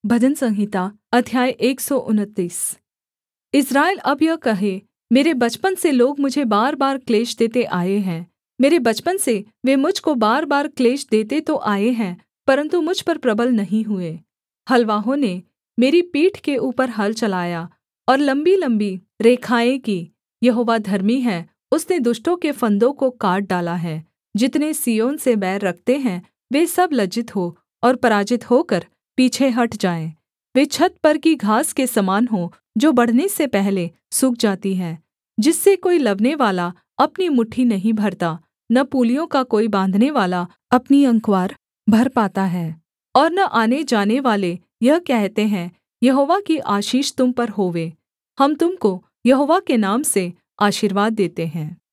भजन संहिता अध्याय 129। इस्राएल अब यह कहे, मेरे बचपन से लोग मुझे बार बार क्लेश देते आए हैं। मेरे बचपन से वे मुझ को बार बार क्लेश देते तो आए हैं, परन्तु मुझ पर प्रबल नहीं हुए। हलवाहों ने मेरी पीठ के ऊपर हल चलाया और लम्बीलम्बी रेखाएँ की। यहोवा धर्मी है, उसने दुष्टों के फंदों को काट डाला है। जितने सिय्योन से बैर रखते हैं वे सब लज्जित हो और पराजित होकर पीछे हट जाएँ। वे छत पर की घास के समान हों, जो बढ़ने से पहले सूख जाती है, जिससे कोई लवनेवाला अपनी मुट्ठी नहीं भरता, न पूलियों का कोई बाँधनेवाला अपनी अँकवार भर पाता है। और न आने जानेवाले यह कहते हैं, यहोवा की आशीष तुम पर होवे। हम तुम को यहोवा के नाम से आशीर्वाद देते हैं।